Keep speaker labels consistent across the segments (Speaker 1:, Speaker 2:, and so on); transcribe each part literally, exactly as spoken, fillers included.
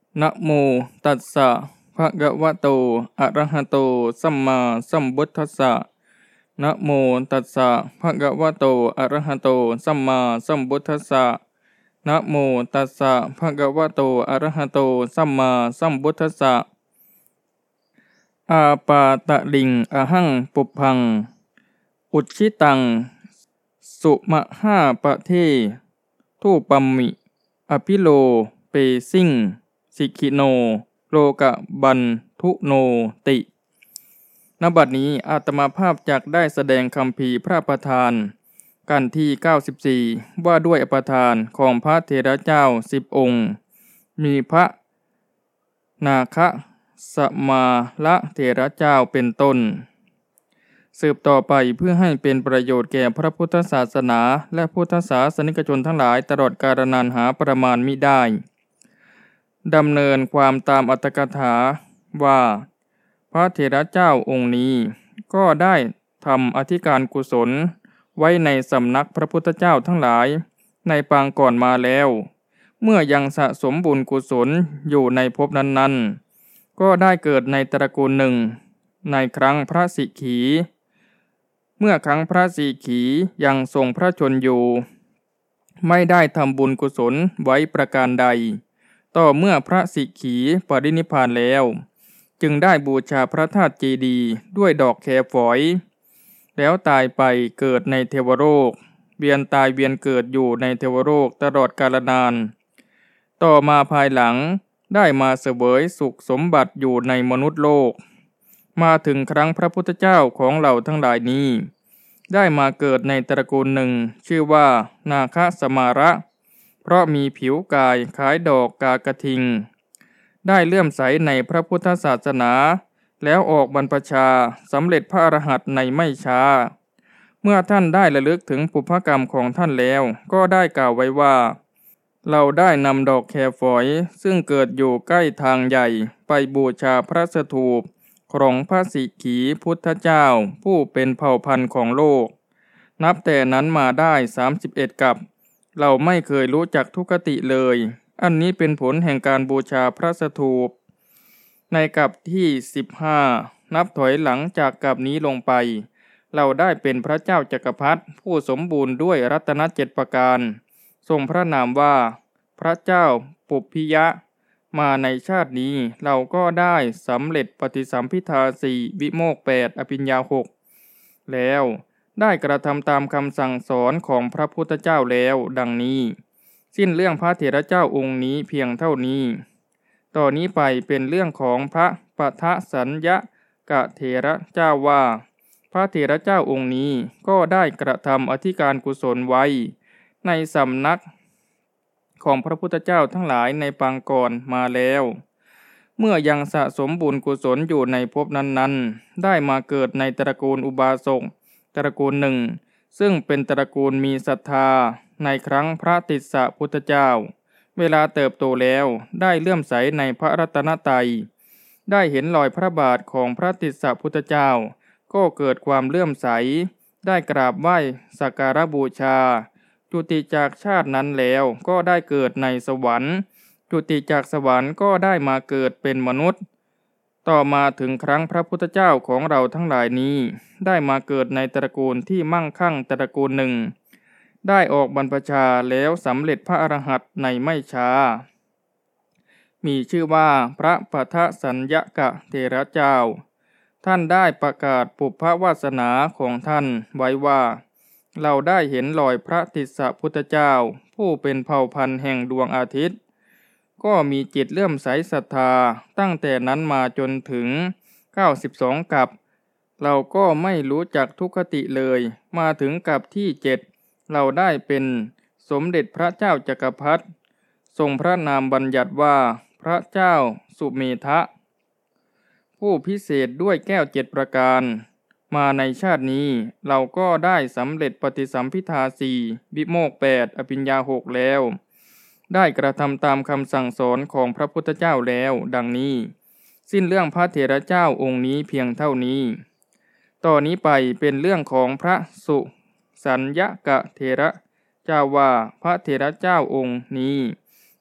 Speaker 1: นะโมตัสสะภะคะวะโตอะระหะโตสัมมาสัมพุทธัสสะนะโมตัสสะภะคะวะโตอะระหะโตสัมมาสัมพุทธัสสะนะโมตัสสะภะคะวะโตอะระหะโตสัมมาสัมพุทธัสสะอาปาตะลิงอะหังปุพพังอุจฉิตังสุมะห้าปะเททูปัมมิอภิโลเปซิ่งสิกิโนโลกะบันทุโนติณบัดนี้อาตมาภาพจักได้แสดงคัมภีร์พระประธานกันที่เก้าสิบสี่ว่าด้วยอภิธานของพระเถระเจ้าสิบองค์มีพระนาคะสมาละเถระเจ้าเป็นต้นสืบต่อไปเพื่อให้เป็นประโยชน์แก่พระพุทธศาสนาและพุทธศาสนิกชนทั้งหลายตลอดกาลนานหาประมาณมิได้ดำเนินความตามอัตถกถาว่าพระเถระเจ้าองค์นี้ก็ได้ทำอธิการกุศลไว้ในสำนักพระพุทธเจ้าทั้งหลายในปางก่อนมาแล้วเมื่อยังสะสมบุญกุศลอยู่ในภพนั้นๆก็ได้เกิดในตระกูลหนึ่งในครั้งพระสิกขีเมื่อครั้งพระสิกขียังทรงพระชนอยู่ไม่ได้ทำบุญกุศลไว้ประการใดต่อเมื่อพระสิกขีปรินิพพานแล้วจึงได้บูชาพระธาตุเจดีย์ด้วยดอกแคฝอยแล้วตายไปเกิดในเทวโลกเวียนตายเวียนเกิดอยู่ในเทวโลกตลอดกาลนานต่อมาภายหลังได้มาเสวยสุขสมบัติอยู่ในมนุษย์โลกมาถึงครั้งพระพุทธเจ้าของเราทั้งหลายนี้ได้มาเกิดในตระกูลหนึ่งชื่อว่านาคสมาระเพราะมีผิวกายคล้ายดอกกากระทิงได้เลื่อมใสในพระพุทธศาสนาแล้วออกบรรพชาสำเร็จพระอรหันต์ในไม่ช้าเมื่อท่านได้ระลึกถึงปุพพกรรมของท่านแล้วก็ได้กล่าวไว้ว่าเราได้นำดอกแคฝอยซึ่งเกิดอยู่ใกล้ทางใหญ่ไปบูชาพระสถูปของพระสิกขีพุทธเจ้าผู้เป็นเผ่าพันธุ์ของโลกนับแต่นั้นมาได้สามสิบเอ็ดกัปเราไม่เคยรู้จักทุกขติเลยอันนี้เป็นผลแห่งการบูชาพระสถูปในกัปที่สิบห้านับถอยหลังจากกัปนี้ลงไปเราได้เป็นพระเจ้าจักรพรรดิผู้สมบูรณ์ด้วยรัตนเจ็ดประการทรงพระนามว่าพระเจ้าปุพพิยะมาในชาตินี้เราก็ได้สำเร็จปฏิสัมภิทาสี่วิโมกข์แปดอภิญญาหกแล้วได้กระทำตามคำสั่งสอนของพระพุทธเจ้าแล้วดังนี้สิ้นเรื่องพระเถระเจ้าองค์นี้เพียงเท่านี้ต่อนนี้ไปเป็นเรื่องของพระปทสัญญกะเถระเจ้าว่าพระเถระเจ้าองค์นี้ก็ได้กระทำอธิการกุศลไว้ในสำนักของพระพุทธเจ้าทั้งหลายในปางก่อนมาแล้วเมื่อยังสะสมบุญกุศลอยู่ในภพนั้นๆได้มาเกิดในตระกูลอุบาสกตระกูลหนึ่งซึ่งเป็นตระกูลมีศรัทธาในครั้งพระติสสะพุทธเจ้าเวลาเติบโตแล้วได้เลื่อมใสในพระรัตนตรัยได้เห็นรอยพระบาทของพระติสสะพุทธเจ้าก็เกิดความเลื่อมใสได้กราบไหว้สักการะบูชาจุติจากชาตินั้นแล้วก็ได้เกิดในสวรรค์จุติจากสวรรค์ก็ได้มาเกิดเป็นมนุษย์ต่อมาถึงครั้งพระพุทธเจ้าของเราทั้งหลายนี้ได้มาเกิดในตระกูลที่มั่งคั่งตระกูลหนึ่งได้ออกบรรพชาแล้วสำเร็จพระอรหันต์ในไม่ช้ามีชื่อว่าพระปทสัญญกะเถระเจ้าท่านได้ประกาศปุพพวาสนาของท่านไว้ว่าเราได้เห็นรอยพระติสสะพุทธเจ้าผู้เป็นเผ่าพันธุ์แห่งดวงอาทิตย์ก็มีจิตเลื่อมใสศรัทธาตั้งแต่นั้นมาจนถึงเก้าสิบสองกัปเราก็ไม่รู้จักทุกขติเลยมาถึงกัปที่เจ็ดเราได้เป็นสมเด็จพระเจ้าจักรพรรดิทรงพระนามบัญญัติว่าพระเจ้าสุเมธะผู้พิเศษด้วยแก้วเจ็ดประการมาในชาตินี้เราก็ได้สำเร็จปฏิสัมภิทาสี่วิโมกข์แปดอภิญญาหกแล้วได้กระทำตามคำสั่งสอนของพระพุทธเจ้าแล้วดังนี้สิ้นเรื่องพระเถระเจ้าองค์นี้เพียงเท่านี้ต่อนนี้ไปเป็นเรื่องของพระสุสัญญกะเถระเจ้าว่าพระเถระเจ้าองค์นี้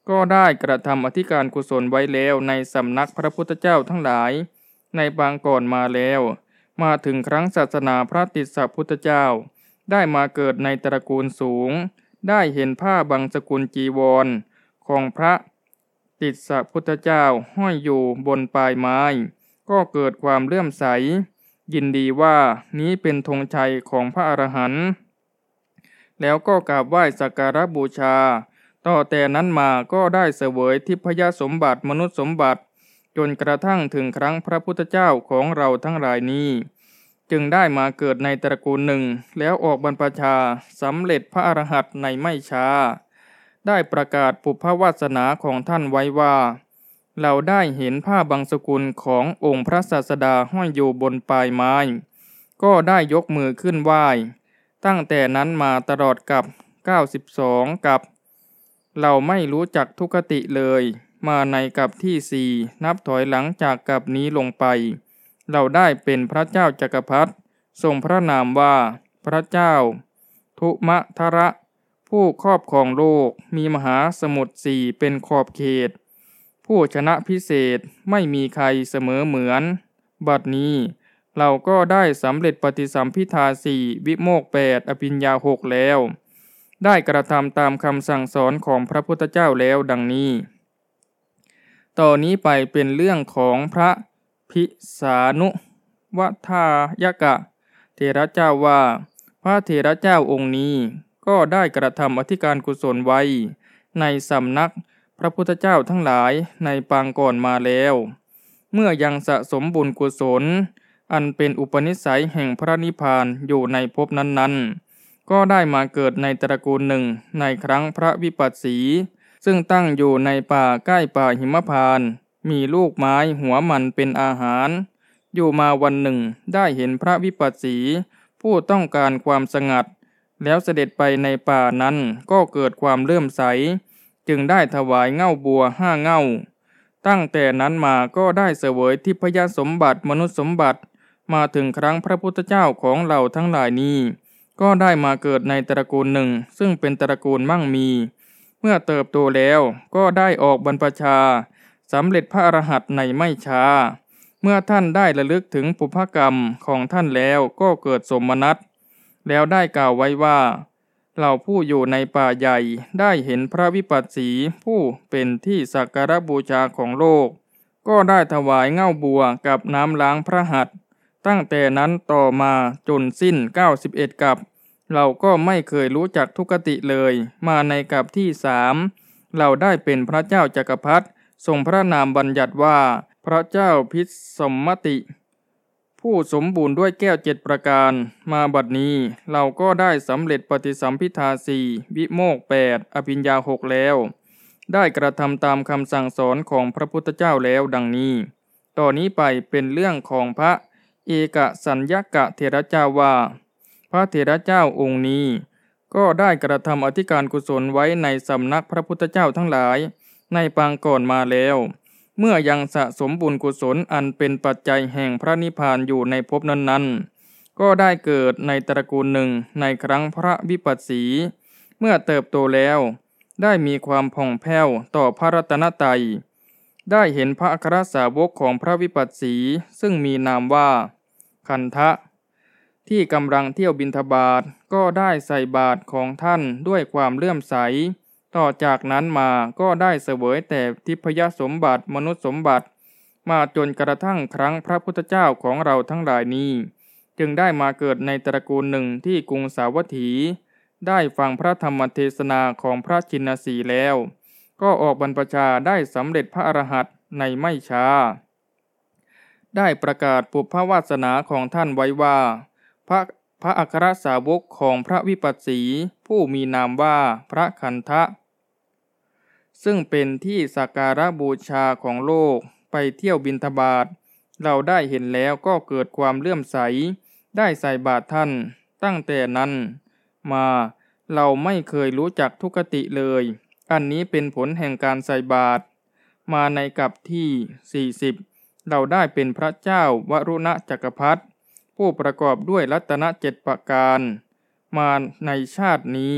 Speaker 1: ก็ได้กระทำอธิการกุศลไว้แล้วในสำนักพระพุทธเจ้าทั้งหลายในปางก่อนมาแล้วมาถึงครั้งศาสนาพระติสสะพุทธเจ้าได้มาเกิดในตระกูลสูงได้เห็นผ้าบังสกุลจีวรของพระติสสะพุทธเจ้าห้อยอยู่บนปลายไม้ก็เกิดความเลื่อมใสยินดีว่านี้เป็นธงชัยของพระอรหันต์แล้วก็กราบไหว้สักการะบูชาต่อแต่นั้นมาก็ได้เสวยทิพยสมบัติมนุษย์สมบัติจนกระทั่งถึงครั้งพระพุทธเจ้าของเราทั้งหลายนี้จึงได้มาเกิดในตระกูลหนึ่งแล้วออกบรรพชาสำเร็จพระอรหันต์ในไม่ช้าได้ประกาศปุพพวาสนาของท่านไว้ว่าเราได้เห็นผ้าบังสกุลขององค์พระศาสดาห้อยอยู่บนปลายไม้ก็ได้ยกมือขึ้นไหว้ตั้งแต่นั้นมาตลอดกับเก้าสิบสองกับเราไม่รู้จักทุกขติเลยมาในกับที่สี่นับถอยหลังจากกับนี้ลงไปเราได้เป็นพระเจ้าจักรพรรดิทรงพระนามว่าพระเจ้าทุมทระผู้ครอบครองโลกมีมหาสมุทรสี่เป็นขอบเขตผู้ชนะพิเศษไม่มีใครเสมอเหมือนบัดนี้เราก็ได้สำเร็จปฏิสัมภิทาสี่วิโมกข์แปดอภิญญาหกแล้วได้กระทำตามคำสั่งสอนของพระพุทธเจ้าแล้วดังนี้ต่อนนี้ไปเป็นเรื่องของพระพิสานุวัฏายกะเถระเจ้าว่าพระเถระเจ้าองค์นี้ก็ได้กระทำอธิการกุศลไว้ในสำนักพระพุทธเจ้าทั้งหลายในปางก่อนมาแล้วเมื่อยังสะสมบุญกุศลอันเป็นอุปนิสัยแห่งพระนิพพานอยู่ในภพนั้นๆก็ได้มาเกิดในตระกูลหนึ่งในครั้งพระวิปัสสีซึ่งตั้งอยู่ในป่าใกล้ป่าหิมพานต์มีลูกไม้หัวมันเป็นอาหารอยู่มาวันหนึ่งได้เห็นพระวิปัสสีผู้ต้องการความสงัดแล้วเสด็จไปในป่านั้นก็เกิดความเลื่อมใสจึงได้ถวายเง่าบัวห้าเง่าตั้งแต่นั้นมาก็ได้เสวยทิพยสมบัติมนุษย์สมบัติมาถึงครั้งพระพุทธเจ้าของเราทั้งหลายนี้ก็ได้มาเกิดในตระกูลหนึ่งซึ่งเป็นตระกูลมั่งมีเมื่อเติบโตแล้วก็ได้ออกบรรพชาสำเร็จพระอรหันต์ในไม่ช้าเมื่อท่านได้ระลึกถึงปุพกรรมของท่านแล้วก็เกิดสมนัสแล้วได้กล่าวไว้ว่าเราผู้อยู่ในป่าใหญ่ได้เห็นพระวิปัสสีผู้เป็นที่สักการะบูชาของโลกก็ได้ถวายเง่าบัวกับน้ำล้างพระหัตถ์ตั้งแต่นั้นต่อมาจนสิ้นเก้าสิบเอ็ดกับเราก็ไม่เคยรู้จักทุกขติเลยมาในกับที่สามเราได้เป็นพระเจ้าจักรพรรดิทรงพระนามบัญญัติว่าพระเจ้าพิสมมติผู้สมบูรณ์ด้วยแก้วเจ็ดประการมาบัดนี้เราก็ได้สำเร็จปฏิสัมภิทาสี่วิโมกข์แปดอภิญญาหกแล้วได้กระทำตามคำสั่งสอนของพระพุทธเจ้าแล้วดังนี้ต่อนนี้ไปเป็นเรื่องของพระเอกสัญญกะเถระเจ้าว่าพระเถระเจ้าองค์นี้ก็ได้กระทำอธิการกุศลไว้ในสำนักพระพุทธเจ้าทั้งหลายในปางก่อนมาแล้วเมื่อยังสะสมบุญกุศลอันเป็นปัจจัยแห่งพระนิพพานอยู่ในภพนั้นๆก็ได้เกิดในตระกูลหนึ่งในครั้งพระวิปัสสีเมื่อเติบโตแล้วได้มีความผ่องแผ้วต่อพระรัตนตรัยได้เห็นพระอัครสาวกของพระวิปัสสีซึ่งมีนามว่าคันทะที่กำลังเที่ยวบิณฑบาตก็ได้ใส่บาตรของท่านด้วยความเลื่อมใสต่อจากนั้นมาก็ได้เสวยแต่ทิพยสมบัติมนุษย์สมบัติมาจนกระทั่งครั้งพระพุทธเจ้าของเราทั้งหลายนี้จึงได้มาเกิดในตระกูลหนึ่งที่กรุงสาวัตถีได้ฟังพระธรรมเทศนาของพระชินสีห์แล้วก็ออกบรรพชาได้สำเร็จพระอรหันต์ในไม่ช้าได้ประกาศปุพพวาสนาของท่านไว้ว่าพระพระอัครสาวกของพระวิปัสสีผู้มีนามว่าพระคันธะซึ่งเป็นที่สักการะบูชาของโลกไปเที่ยวบิณฑบาตเราได้เห็นแล้วก็เกิดความเลื่อมใสได้ใส่บาตรท่านตั้งแต่นั้นมาเราไม่เคยรู้จักทุกขติเลยอันนี้เป็นผลแห่งการใส่บาตรมาในกับที่สี่สิบเราได้เป็นพระเจ้าวรุณจักรพรรดิผู้ประกอบด้วยรัตนเจ็ดประการมาในชาตินี้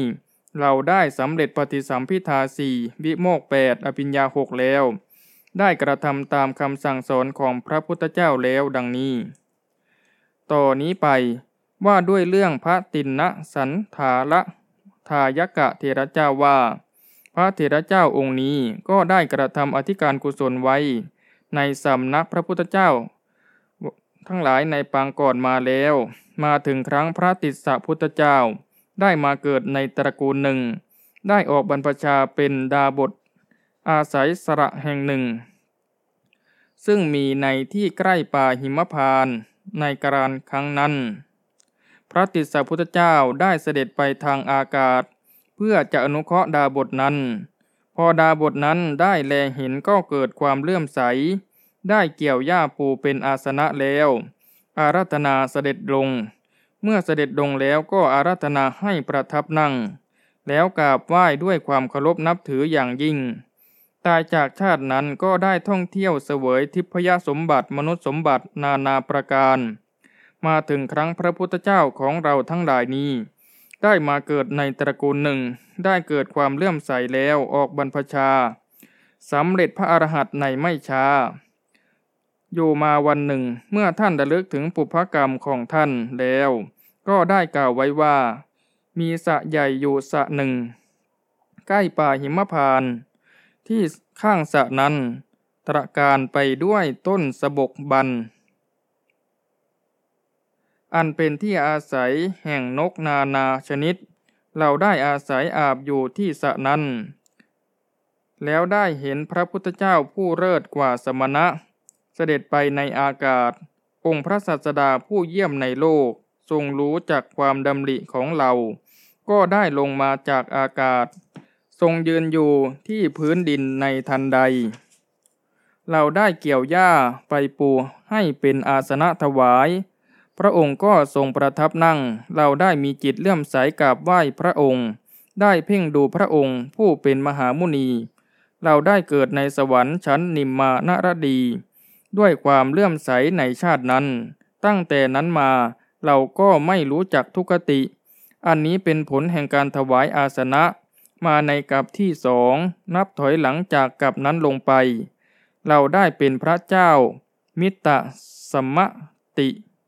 Speaker 1: เราได้สำเร็จปฏิสัมภิทาสี่วิโมกข์แปดอภิญญาหกแล้วได้กระทำตามคำสั่งสอนของพระพุทธเจ้าแล้วดังนี้ต่อนี้ไปว่าด้วยเรื่องพระตินนะสันธาละทายกะเถระเจ้าว่าพระเถระเจ้าองค์นี้ก็ได้กระทำอธิการกุศลไว้ในสำนักพระพุทธเจ้าทั้งหลายในปางก่อนมาแล้วมาถึงครั้งพระติสสะพุทธเจ้าได้มาเกิดในตระกูลหนึ่งได้ออกบรรพชาเป็นดาบทอาศัยสระแห่งหนึ่งซึ่งมีในที่ใกล้ป่าหิมพานต์ในกาลครั้งนั้นพระติสสะพุทธเจ้าได้เสด็จไปทางอากาศเพื่อจะอนุเคราะห์ดาบทนั้นพอดาบทนั้นได้แลเห็นก็เกิดความเลื่อมใสได้เกี่ยวหญ้าปูเป็นอาสนะแล้วอาราธนาเสด็จลงเมื่อเสด็จลงแล้วก็อาราธนาให้ประทับนั่งแล้วกราบไหว้ด้วยความเคารพนับถืออย่างยิ่งตายจากชาตินั้นก็ได้ท่องเที่ยวเสวยทิพยสมบัติมนุษย์สมบัตินานาประการมาถึงครั้งพระพุทธเจ้าของเราทั้งหลายนี้ได้มาเกิดในตระกูลหนึ่งได้เกิดความเลื่อมใสแล้วออกบรรพชาสำเร็จพระอรหันต์ในไม่ช้าอยู่มาวันหนึ่งเมื่อท่านระลึกถึงปุพกรรมของท่านแล้วก็ได้กล่าวไว้ว่ามีสระใหญ่อยู่สระหนึ่งใกล้ป่าหิมพานต์ที่ข้างสระนั้นตระการไปด้วยต้นสะบกบันอันเป็นที่อาศัยแห่งนกนานาชนิดเราได้อาศัยอาบอยู่ที่สระนั้นแล้วได้เห็นพระพุทธเจ้าผู้เลิศกว่าสมณะเสด็จไปในอากาศองค์พระศาสดาผู้เยี่ยมในโลกทรงรู้จักความดำริของเราก็ได้ลงมาจากอากาศทรงยืนอยู่ที่พื้นดินในทันใดเราได้เกี่ยวหญ้าไปปูให้เป็นอาสนะถวายพระองค์ก็ทรงประทับนั่งเราได้มีจิตเลื่อมใสกราบไหว้พระองค์ได้เพ่งดูพระองค์ผู้เป็นมหามุนีเราได้เกิดในสวรรค์ชั้นนิมมานรดีด้วยความเลื่อมใสในชาตินั้นตั้งแต่นั้นมาเราก็ไม่รู้จักทุกขติอันนี้เป็นผลแห่งการถวายอาสนะมาในกัปที่สองนับถอยหลังจากกัปนั้นลงไปเราได้เป็นพระเจ้ามิตรสมมติ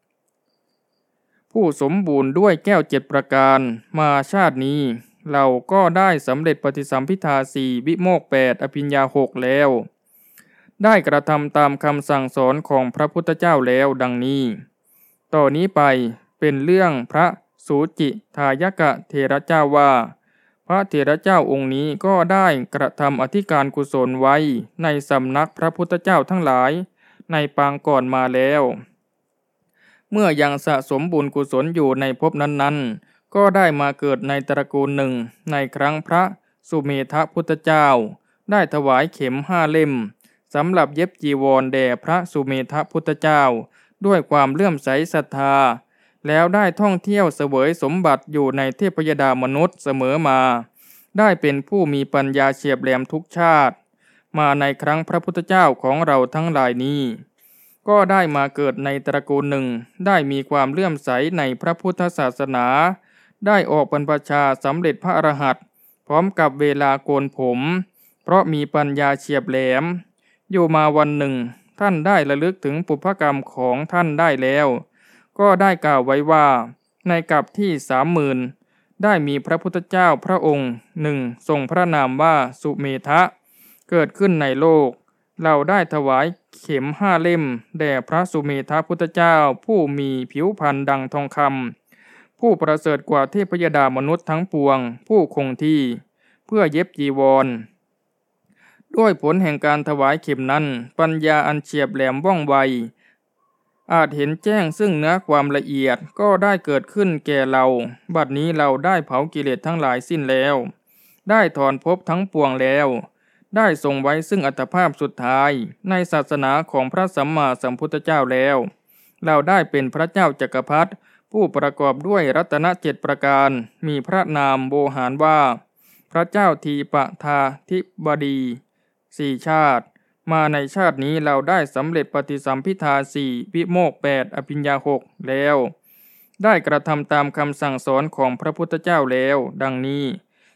Speaker 1: ผู้สมบูรณ์ด้วยแก้วเจ็ดประการมาชาตินี้เราก็ได้สำเร็จปฏิสัมภิทาสี่วิโมกข์แปดอภิญญาหกแล้วได้กระทำตามคำสั่งสอนของพระพุทธเจ้าแล้วดังนี้ต่อนนี้ไปเป็นเรื่องพระสูจิทายกะเถระเจ้าว่าพระเถระเจ้าองค์นี้ก็ได้กระทำอธิการกุศลไว้ในสำนักพระพุทธเจ้าทั้งหลายในปางก่อนมาแล้วเมื่อยังสะสมบุญกุศลอยู่ในภพนั้นๆก็ได้มาเกิดในตระกูลหนึ่งในครั้งพระสุเมธพุทธเจ้าได้ถวายเข็มห้าเล่มสำหรับเย็บจีวรแด่พระสุเมธพุทธเจ้าด้วยความเลื่อมใสศรัทธาแล้วได้ท่องเที่ยวเสวยสมบัติอยู่ในเทพยดามนุษย์เสมอมาได้เป็นผู้มีปัญญาเฉียบแหลมทุกชาติมาในครั้งพระพุทธเจ้าของเราทั้งหลายนี้ก็ได้มาเกิดในตระกูลหนึ่งได้มีความเลื่อมใสในพระพุทธศาสนาได้ออกบรรพชาสำเร็จพระอรหันต์พร้อมกับเวลาโกนผมเพราะมีปัญญาเฉียบแหลมอยู่มาวันหนึ่งท่านได้ระลึกถึงปุพกรรมของท่านได้แล้วก็ได้กล่าวไว้ว่าในกัปที่สามหมื่นได้มีพระพุทธเจ้าพระองค์หนึ่งทรงพระนามว่าสุเมธะเกิดขึ้นในโลกเราได้ถวายเข็มห้าเล่มแด่พระสุเมธพุทธเจ้าผู้มีผิวพรรณดังทองคำผู้ประเสริฐกว่าเทพยดามนุษย์ทั้งปวงผู้คงที่เพื่อเย็บจีวรด้วยผลแห่งการถวายเข็มนั้นปัญญาอันเฉียบแหลมว่องไวอาจเห็นแจ้งซึ่งเนื้อความละเอียดก็ได้เกิดขึ้นแก่เราบัดนี้เราได้เผากิเลสทั้งหลายสิ้นแล้วได้ถอนภพทั้งปวงแล้วได้ทรงไว้ซึ่งอัตภาพสุดท้ายในศาสนาของพระสัมมาสัมพุทธเจ้าแล้วเราได้เป็นพระเจ้าจักรพรรดิผู้ประกอบด้วยรัตนเจ็ดประการมีพระนามโวหารว่าพระเจ้าทีปทาธิบดีสี่ชาติมาในชาตินี้เราได้สำเร็จปฏิสัมภิทาสี่วิโมกข์แปดอภิญญาหกแล้วได้กระทำตามคำสั่งสอนของพระพุทธเจ้าแล้วดังนี้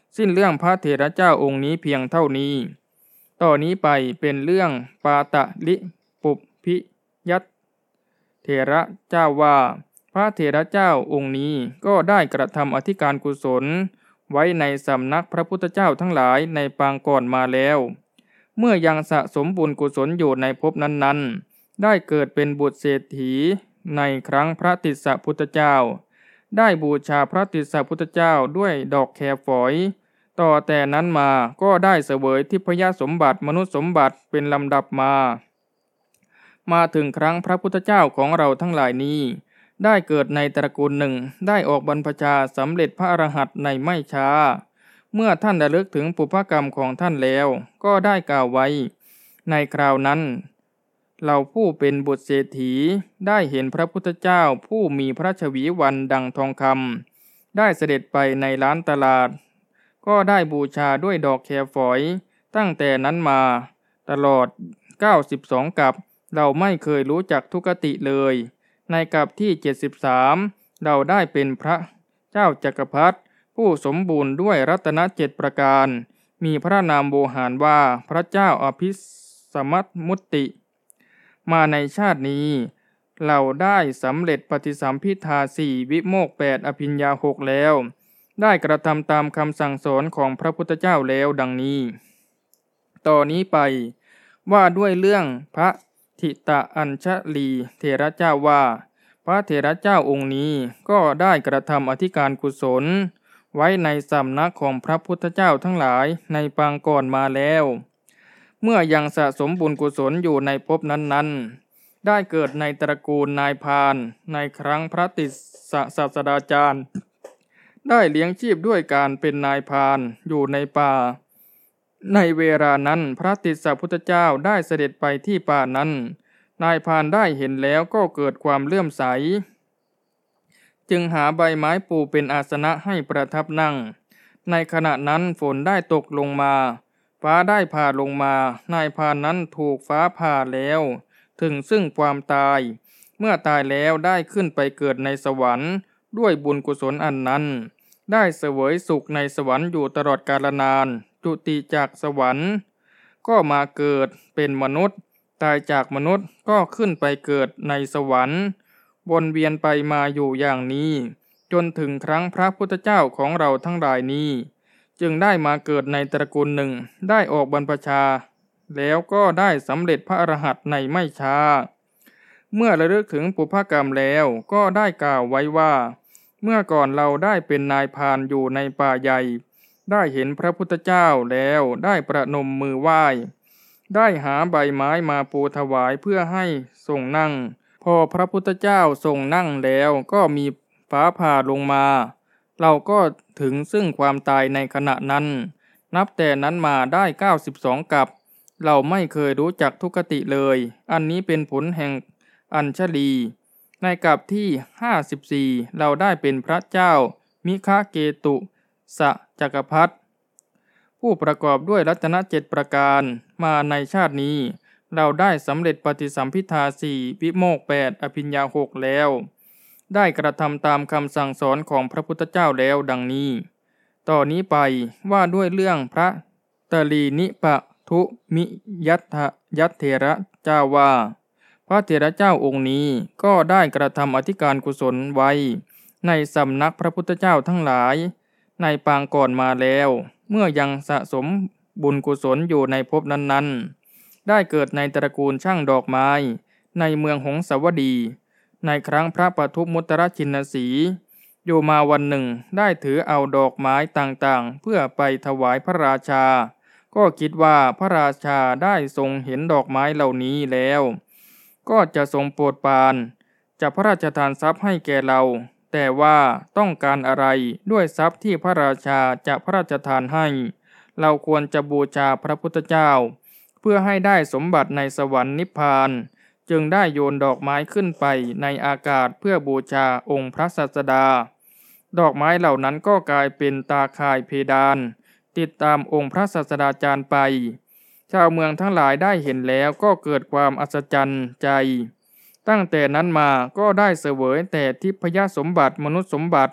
Speaker 1: สิ้นเรื่องพระเถระเจ้าองค์นี้เพียงเท่านี้ต่อนี้ไปเป็นเรื่องปาตะลิปุพพิยัตเถระเจ้าว่าพระเถระเจ้าองค์นี้ก็ได้กระทำอธิการกุศลไว้ในสำนักพระพุทธเจ้าทั้งหลายในปางก่อนมาแล้วเมื่อยังสะสมบุญกุศลอยู่ในภพนั้นๆได้เกิดเป็นบุตรเศรษฐีในครั้งพระติสสะพุทธเจ้าได้บูชาพระติสสะพุทธเจ้าด้วยดอกแคฝอยต่อแต่นั้นมาก็ได้เสวยทิพยสมบัติมนุษย์สมบัติเป็นลำดับมามาถึงครั้งพระพุทธเจ้าของเราทั้งหลายนี้ได้เกิดในตระกูลหนึ่งได้ออกบรรพชาสำเร็จพระอรหันต์ในไม่ช้าเมื่อท่านระลึกถึงปุพกรรมของท่านแล้วก็ได้กล่าวไว้ในคราวนั้นเราผู้เป็นบุตรเศรษฐีได้เห็นพระพุทธเจ้าผู้มีพระชวีวันดังทองคำได้เสด็จไปในล้านตลาดก็ได้บูชาด้วยดอกแคฝอยตั้งแต่นั้นมาตลอดเก้าสิบสองกัปเราไม่เคยรู้จักทุกติเลยในกัปที่เจ็ดสิบสามเราได้เป็นพระเจ้าจักรพรรดิผู้สมบูรณ์ด้วยรัตนเจ็ดประการมีพระนามโวหารว่าพระเจ้าอภิสมัตมุตติมาในชาตินี้เราได้สำเร็จปฏิสัมภิทาสี่วิโมกข์แปดอภิญญาหกแล้วได้กระทำตามคำสั่งสอนของพระพุทธเจ้าแล้วดังนี้ต่อนนี้ไปว่าด้วยเรื่องพระทิตะอัญชลีเถระเจ้าว่าพระเถระเจ้าองค์นี้ก็ได้กระทำอธิการกุศลไว้ในสำนักของพระพุทธเจ้าทั้งหลายในปางก่อนมาแล้วเมื่อยังสะสมบุญกุศลอยู่ในภพนั้นๆได้เกิดในตระกูลนายพรานในครั้งพระติสสะศาสดาจารย์ได้เลี้ยงชีพด้วยการเป็นนายพรานอยู่ในป่าในเวลานั้นพระติสสะพุทธเจ้าได้เสด็จไปที่ป่านั้นนายพรานได้เห็นแล้วก็เกิดความเลื่อมใสจึงหาใบไม้ปูเป็นอาสนะให้ประทับนั่งในขณะนั้นฝนได้ตกลงมาฟ้าได้ผ่าลงมานายพรานนั้นถูกฟ้าผ่าแล้วถึงซึ่งความตายเมื่อตายแล้วได้ขึ้นไปเกิดในสวรรค์ด้วยบุญกุศลอันนั้นได้เสวยสุขในสวรรค์อยู่ตลอดกาลนานจุติจากสวรรค์ก็มาเกิดเป็นมนุษย์ตายจากมนุษย์ก็ขึ้นไปเกิดในสวรรค์วนเวียนไปมาอยู่อย่างนี้จนถึงครั้งพระพุทธเจ้าของเราทั้งหลายนี้จึงได้มาเกิดในตระกูลหนึ่งได้ออกบรรพชาแล้วก็ได้สำเร็จพระอรหันต์ในไม่ช้าเมื่อระลึกถึงปุพกรรมแล้วก็ได้กล่าวไว้ว่าเมื่อก่อนเราได้เป็นนายพรานอยู่ในป่าใหญ่ได้เห็นพระพุทธเจ้าแล้วได้ประนมมือไหว้ได้หาใบไม้มาปูถวายเพื่อให้ทรงนั่งพอพระพุทธเจ้าทรงนั่งแล้วก็มีฟ้าผ่าลงมาเราก็ถึงซึ่งความตายในขณะนั้นนับแต่นั้นมาได้เก้าสิบสองกัปเราไม่เคยรู้จักทุกขติเลยอันนี้เป็นผลแห่งอัญชลีในกัปที่ห้าสิบสี่เราได้เป็นพระเจ้ามิคเกตุสะจักรพรรดิผู้ประกอบด้วยรัตนเจ็ดประการมาในชาตินี้เราได้สำเร็จปฏิสัมภิทาสี่วิโมกข์แปดอภิญญาหกแล้วได้กระทำตามคำสั่งสอนของพระพุทธเจ้าแล้วดังนี้ต่อนนี้ไปว่าด้วยเรื่องพระตลีนิปะทุมิยัตถยัตเถระเจ้าว่าพระเถระเจ้าองค์นี้ก็ได้กระทำอธิการกุศลไว้ในสำนักพระพุทธเจ้าทั้งหลายในปางก่อนมาแล้วเมื่อยังสะสมบุญกุศลอยู่ในภพนั้นๆได้เกิดในตระกูลช่างดอกไม้ในเมืองหงสาวดีในครั้งพระปทุมมุตตรชินสีอยู่มาวันหนึ่งได้ถือเอาดอกไม้ต่างๆเพื่อไปถวายพระราชาก็คิดว่าพระราชาได้ทรงเห็นดอกไม้เหล่านี้แล้วก็จะทรงโปรดปรานจะพระราชทานทรัพย์ให้แก่เราแต่ว่าต้องการอะไรด้วยทรัพย์ที่พระราชาจะพระราชทานให้เราควรจะบูชาพระพุทธเจ้าเพื่อให้ได้สมบัติในสวรรค์นิพพานจึงได้โยนดอกไม้ขึ้นไปในอากาศเพื่อบูชาองค์พระศาสดาดอกไม้เหล่านั้นก็กลายเป็นตาข่ายเพดานติดตามองค์พระศาสดาจารย์ไปชาวเมืองทั้งหลายได้เห็นแล้วก็เกิดความอัศจรรย์ใจตั้งแต่นั้นมาก็ได้เสวยแต่ทิพยสมบัติมนุษย์สมบัติ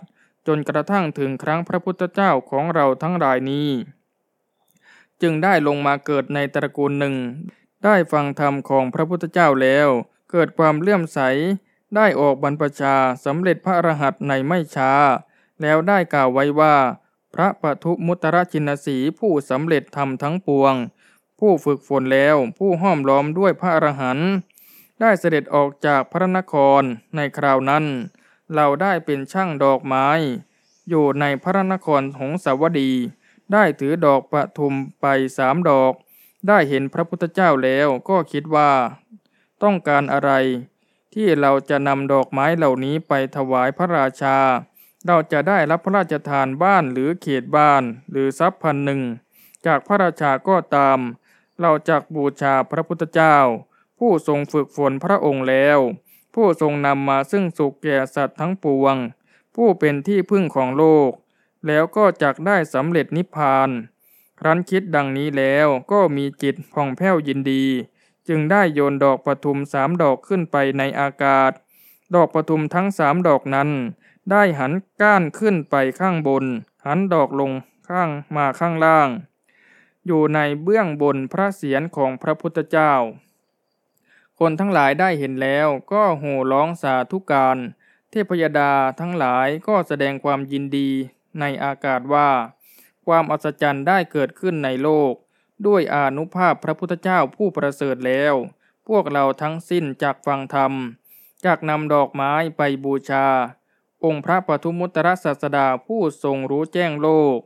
Speaker 1: จนกระทั่งถึงครั้งพระพุทธเจ้าของเราทั้งหลายนี้จึงได้ลงมาเกิดในตระกูลหนึ่งได้ฟังธรรมของพระพุทธเจ้าแล้วเกิดความเลื่อมใสได้ออกบรรพชาสำเร็จพระอรหันต์ในไม่ช้าแล้วได้กล่าวไว้ว่าพระปทุมุตตรชินสีห์ผู้สำเร็จธรรมทั้งปวงผู้ฝึกฝนแล้วผู้ห้อมล้อมด้วยพระอรหันต์ได้เสด็จออกจากพระนครในคราวนั้นเราได้เป็นช่างดอกไม้อยู่ในพระนครหงสาวดีได้ถือดอกปทุมไปสามดอกได้เห็นพระพุทธเจ้าแล้วก็คิดว่าต้องการอะไรที่เราจะนำดอกไม้เหล่านี้ไปถวายพระราชาเราจะได้รับพระราชทานบ้านหรือเขตบ้านหรือทรัพย์พันหนึ่งจากพระราชาก็ตามเราจักบูชาพระพุทธเจ้าผู้ทรงฝึกฝนพระองค์แล้วผู้ทรงนำมาซึ่งสุขแก่สัตว์ทั้งปวงผู้เป็นที่พึ่งของโลกแล้วก็จักได้สำเร็จนิพพานครั้นคิดดังนี้แล้วก็มีจิตผ่องแผ้วยินดีจึงได้โยนดอกปทุมสามดอกขึ้นไปในอากาศดอกปทุมทั้งสามดอกนั้นได้หันก้านขึ้นไปข้างบนหันดอกลงข้างมาข้างล่างอยู่ในเบื้องบนพระเศียรของพระพุทธเจ้าคนทั้งหลายได้เห็นแล้วก็โห่ร้องสาธุการเทพยดาทั้งหลายก็แสดงความยินดีในอากาศว่าความอัศจรรย์ได้เกิดขึ้นในโลกด้วยอานุภาพพระพุทธเจ้าผู้ประเสริฐแล้วพวกเราทั้งสิ้นจักฟังธรรมจักนำดอกไม้ไปบูชาองค์พระปทุมุตตรศาสดาผู้ทรงรู้แจ้งโลก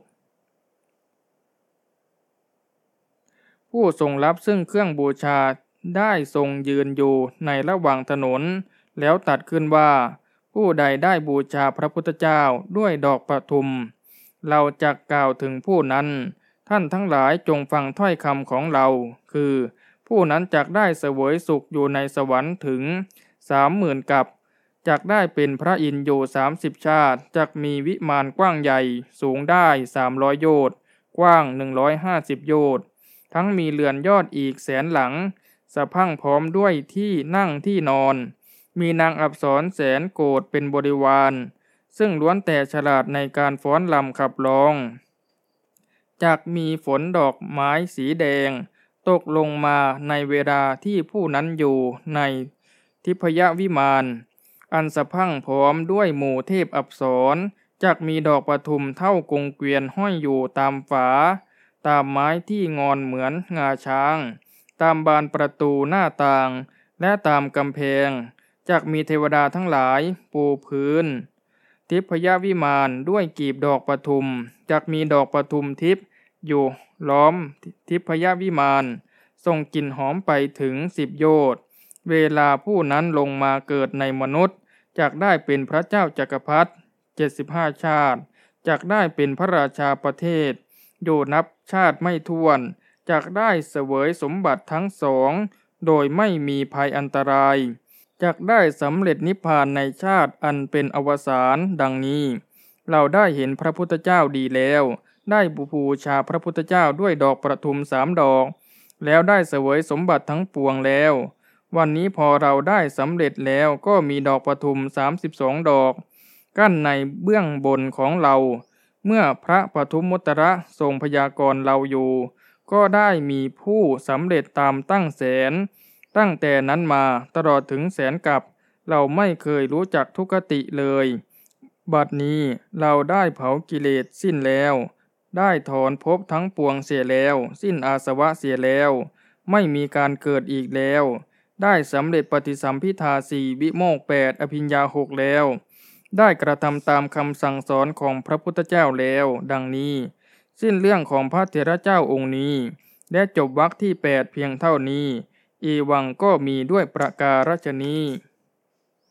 Speaker 1: ผู้ทรงรับซึ่งเครื่องบูชาได้ทรงยืนอยู่ในระหว่างถนนแล้วตัดขึ้นว่าผู้ใดได้บูชาพระพุทธเจ้าด้วยดอกปทุมเราจักกล่าวถึงผู้นั้นท่านทั้งหลายจงฟังถ้อยคำของเราคือผู้นั้นจักได้เสวยสุขอยู่ในสวรรค์ถึงสามหมื่นกับจักได้เป็นพระอินทร์อยู่สามสิบชาติจักมีวิมานกว้างใหญ่สูงได้สามร้อยโยชน์กว้างหนึ่งร้อยห้าสิบโยชน์ทั้งมีเรือนยอดอีกแสนหลังสะพรั่งพร้อมด้วยที่นั่งที่นอนมีนางอัปสรแสนโกฏเป็นบริวารซึ่งล้วนแต่ฉลาดในการฟ้อนรำขับร้องจักมีฝนดอกไม้สีแดงตกลงมาในเวลาที่ผู้นั้นอยู่ในทิพยวิมานอันสะพรั่งพร้อมด้วยหมู่เทพอัปสรจักมีดอกปทุมเท่ากงเกวียนห้อยอยู่ตามฝาตามไม้ที่งอนเหมือนงาช้างตามบานประตูหน้าต่างและตามกำแพงจักมีเทวดาทั้งหลายปูพื้นทิพยวิมานด้วยกีบดอกปทุมจักมีดอกปทุมทิพย์อยู่ล้อมทิพยวิมานส่งกลิ่นหอมไปถึงสิบโยชน์เวลาผู้นั้นลงมาเกิดในมนุษย์จักได้เป็นพระเจ้าจักรพรรดิเจ็ดสิบห้าชาติจักได้เป็นพระราชาประเทศอยู่นับชาติไม่ถ้วนจักได้เสวยสมบัติทั้งสองโดยไม่มีภัยอันตรายจักได้สำเร็จนิพพานในชาติอันเป็นอวสานดังนี้เราได้เห็นพระพุทธเจ้าดีแล้วได้บูชาพระพุทธเจ้าด้วยดอกประทุมสามดอกแล้วได้เสวยสมบัติทั้งปวงแล้ววันนี้พอเราได้สำเร็จแล้วก็มีดอกประทุมสามสิบสองดอกกั้นในเบื้องบนของเราเมื่อพระปทุมมุตตรทรงพยากรณ์เราอยู่ก็ได้มีผู้สำเร็จตามตั้งแสนตั้งแต่นั้นมาตลอดถึงแสนกับเราไม่เคยรู้จักทุกขติเลยบัดนี้เราได้เผากิเลสสิ้นแล้วได้ถอนภพทั้งปวงเสียแล้วสิ้นอาสวะเสียแล้วไม่มีการเกิดอีกแล้วได้สำเร็จปฏิสัมภิทาสี่วิโมกข์แปดอภิญญาหกแล้วได้กระทำตามคำสั่งสอนของพระพุทธเจ้าแล้วดังนี้สิ้นเรื่องของพระเถระเจ้าองค์นี้และจบวรรคที่แปดเพียงเท่านี้อีวังก็มีด้วยประการฉนี้